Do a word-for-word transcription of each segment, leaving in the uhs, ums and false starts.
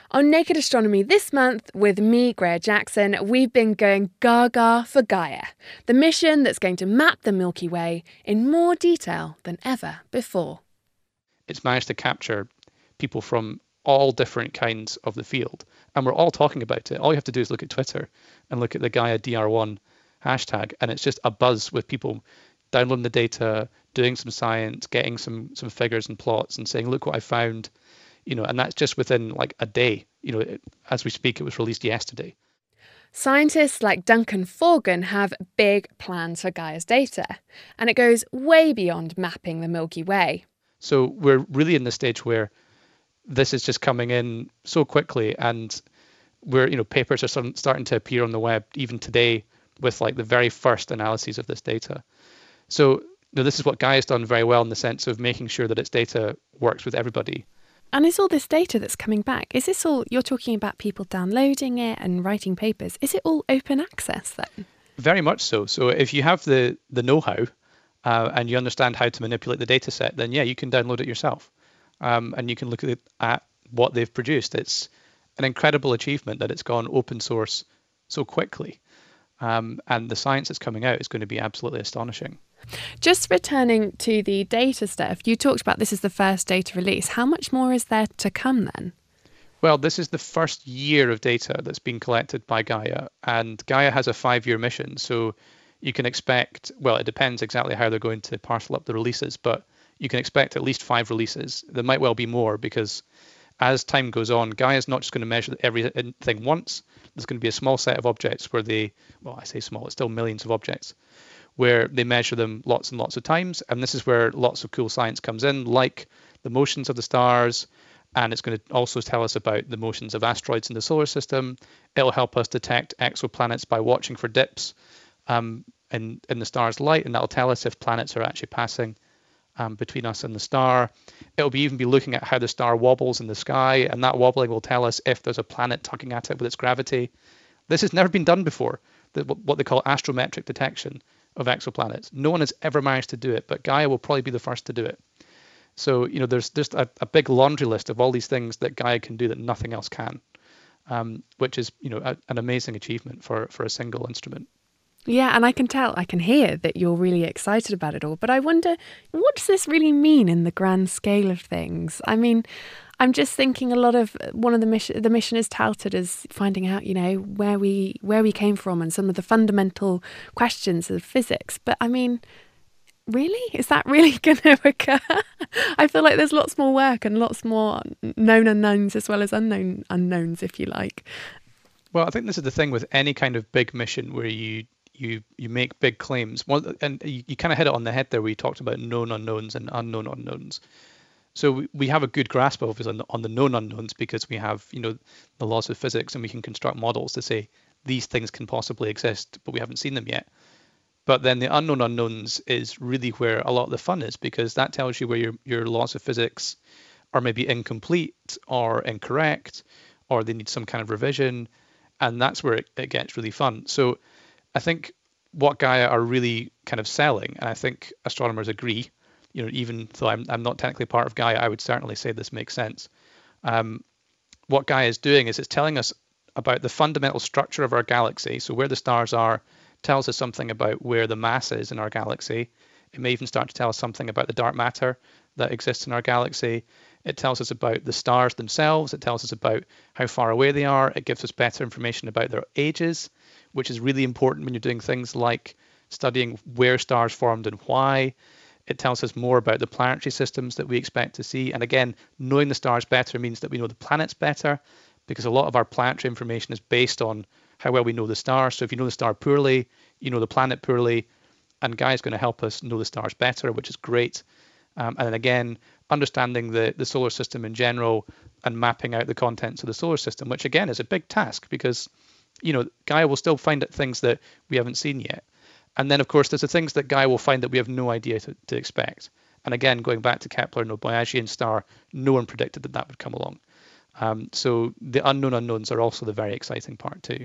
On Naked Astronomy this month, with me, Greer Jackson, we've been going gaga for Gaia, the mission that's going to map the Milky Way in more detail than ever before. It's managed to capture people from all different kinds of the field, and we're all talking about it. All you have to do is look at Twitter and look at the Gaia D R one hashtag, and it's just a buzz with people downloading the data, doing some science, getting some some figures and plots, and saying, "Look what I found." You know, and that's just within like a day. You know, it, as we speak, it was released yesterday. Scientists like Duncan Forgan have big plans for Gaia's data, and it goes way beyond mapping the Milky Way. So we're really in the stage where this is just coming in so quickly, and we're, you know, papers are starting to appear on the web even today with like the very first analyses of this data. So you know, this is what Gaia's done very well in the sense of making sure that its data works with everybody. And is all this data that's coming back, is this all, you're talking about people downloading it and writing papers, is it all open access then? Very much so. So if you have the, the know-how uh, and you understand how to manipulate the data set, then yeah, you can download it yourself. Um, and you can look at, it, at what they've produced. It's an incredible achievement that it's gone open source so quickly. Um, and the science that's coming out is going to be absolutely astonishing. Just returning to the data stuff, you talked about this is the first data release. How much more is there to come then? Well, this is the first year of data that's been collected by Gaia, and Gaia has a five-year mission. So you can expect, well, it depends exactly how they're going to parcel up the releases, but you can expect at least five releases. There might well be more because as time goes on, Gaia's not just going to measure everything once. There's going to be a small set of objects where they, well, I say small, it's still millions of objects, where they measure them lots and lots of times. And this is where lots of cool science comes in, like the motions of the stars. And it's going to also tell us about the motions of asteroids in the solar system. It'll help us detect exoplanets by watching for dips um, in, in the star's light. And that'll tell us if planets are actually passing um, between us and the star. It'll be even be looking at how the star wobbles in the sky. And that wobbling will tell us if there's a planet tugging at it with its gravity. This has never been done before, the, what they call astrometric detection of exoplanets. No one has ever managed to do it, but Gaia will probably be the first to do it. So, you know, there's just a, a big laundry list of all these things that Gaia can do that nothing else can, um, which is, you know, a, an amazing achievement for, for a single instrument. Yeah, and I can tell, I can hear that you're really excited about it all, but I wonder, what does this really mean in the grand scale of things? I mean, I'm just thinking a lot of one of the mission, the mission is touted as finding out, you know, where we where we came from and some of the fundamental questions of physics. But I mean, really, is that really going to occur? I feel like there's lots more work and lots more known unknowns as well as unknown unknowns, if you like. Well, I think this is the thing with any kind of big mission where you you you make big claims. Well, and you, you kind of hit it on the head there, where you talked about known unknowns and unknown unknowns. So we, we have a good grasp of on the, on the known unknowns because we have, you know, the laws of physics, and we can construct models to say these things can possibly exist, but we haven't seen them yet. But then the unknown unknowns is really where a lot of the fun is, because that tells you where your, your laws of physics are maybe incomplete or incorrect, or they need some kind of revision. And that's where it, it gets really fun. So I think what Gaia are really kind of selling, and I think astronomers agree, you know, even though I'm I'm not technically part of Gaia, I would certainly say this makes sense. Um, what Gaia is doing is it's telling us about the fundamental structure of our galaxy. So where the stars are tells us something about where the mass is in our galaxy. It may even start to tell us something about the dark matter that exists in our galaxy. It tells us about the stars themselves. It tells us about how far away they are. It gives us better information about their ages, which is really important when you're doing things like studying where stars formed and why. It tells us more about the planetary systems that we expect to see. And again, knowing the stars better means that we know the planets better, because a lot of our planetary information is based on how well we know the stars. So if you know the star poorly, you know the planet poorly, and Gaia is going to help us know the stars better, which is great. Um, and then again, understanding the, the solar system in general and mapping out the contents of the solar system, which again is a big task because, you know, Gaia will still find out things that we haven't seen yet. And then, of course, there's the things that Gaia will find that we have no idea to, to expect. And again, going back to Kepler and the Boyajian star, no one predicted that that would come along. Um, so the unknown unknowns are also the very exciting part too.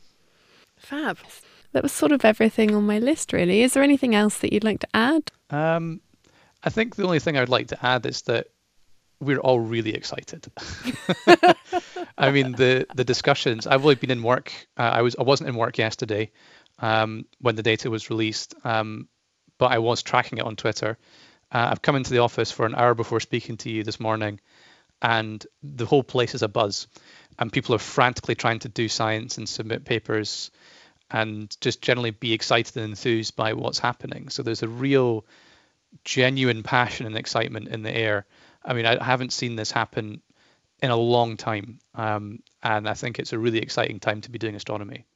Fab. That was sort of everything on my list, really. Is there anything else that you'd like to add? Um, I think the only thing I'd like to add is that we're all really excited. I mean, the the discussions. I've only been in work. Uh, I was I wasn't in work yesterday um, when the data was released, um, but I was tracking it on Twitter. Uh, I've come into the office for an hour before speaking to you this morning, and the whole place is a buzz, and people are frantically trying to do science and submit papers, and just generally be excited and enthused by what's happening. So there's a real, genuine passion and excitement in the air. I mean, I haven't seen this happen in a long time, um, and I think it's a really exciting time to be doing astronomy.